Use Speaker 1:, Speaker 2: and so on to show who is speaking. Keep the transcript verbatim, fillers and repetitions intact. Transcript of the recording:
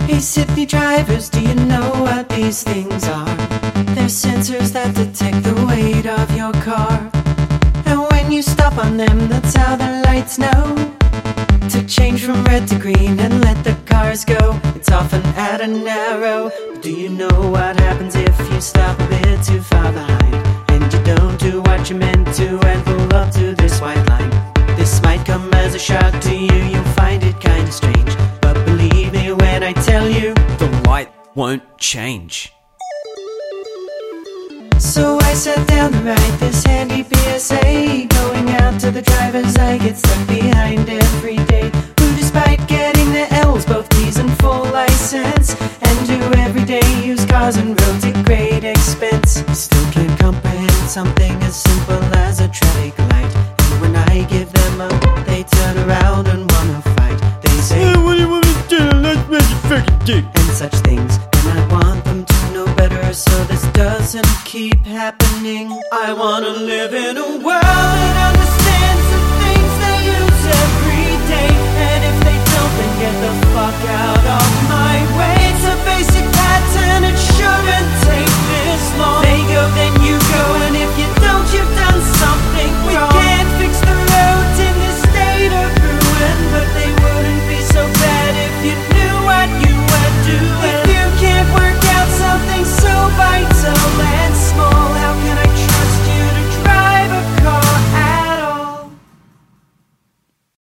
Speaker 1: Hey Sydney drivers, do you know what these things are? They're sensors that detect the weight of your car. And when you stop on them, that's how the lights know to change from red to green and let the cars go. It's often at a narrow. But do you know what happens if you stop a bit too far behind? And you don't do what you meant to and pull up to this white line. This might come as a shock to you, you'll find it kinda strange. But believe me when I tell you,
Speaker 2: the light won't change.
Speaker 1: So I sat down to write this handy P S A, going out to the drivers I get stuck behind every day, who despite getting their L's, both P's and full license, and who every day use cars and roads at great expense, still can't comprehend something as simple as a traffic light. And when I give them up, they turn around and wanna fight. They say,
Speaker 2: Hey, what do you want me to do? Let's make it freaking dick.
Speaker 1: and such things. And I want them to know better so this doesn't keep happening. I wanna live in a world that understands